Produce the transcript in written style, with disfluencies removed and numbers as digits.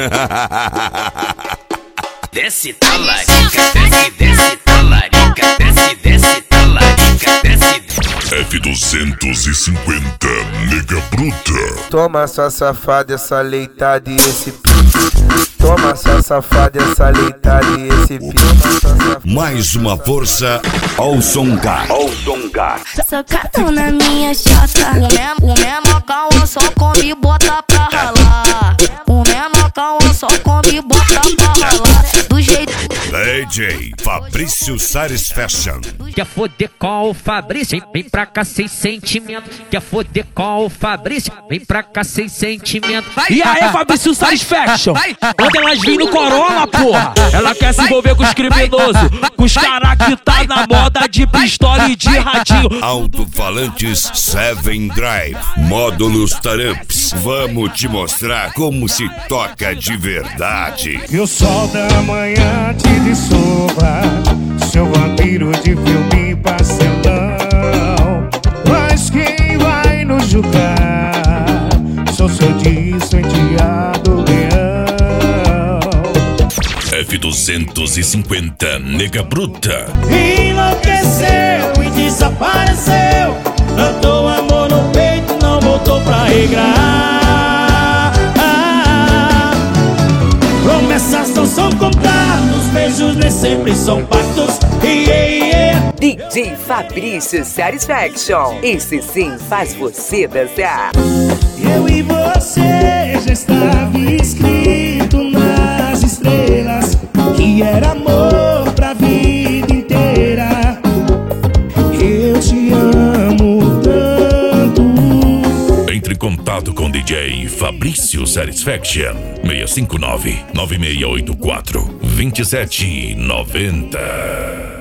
Desce talarica, desce talarica, desce talarica, desce. F250, nega bruta. Toma sua safada, essa leitada e esse pique. Toma sua safada, essa leitada e esse pique. Mais uma força ao songar. Socadão na minha chota. O menocão só come e bota pra ralar. O menocão só come e bota pra ralar. Do jeito DJ Fabrício Sares Fashion. Quer foder com o Fabrício? Vem pra cá sem sentimento. Quer foder com o Fabrício? Vem pra cá sem sentimento. E aí, Fabrício Sares Fashion? Ontem elas vêm no Corolla, porra. Ela quer se envolver com os criminosos, com os caras que tá na moda de pistola e de radinho. Alto-falantes 7 Drive. Módulos Taramps. Vamos te mostrar como se toca de verdade. E o sol da manhã te dissolva, seu vampiro de filme pastelão. Mas quem vai nos julgar? Sou seu descenteado leão. F250, nega bruta. Enlouqueceu e desapareceu. Plantou amor no peito, não voltou pra regrar. Promessas não são comprados, beijos nem sempre são pactos. DJ Fabrício Sares Fashion. Esse sim faz você dançar. Eu e você já estava escrito nas estrelas que era amor pra vida inteira. Eu te amo tanto. Entre em contato com DJ Fabrício Satisfaction 659-9684-2790.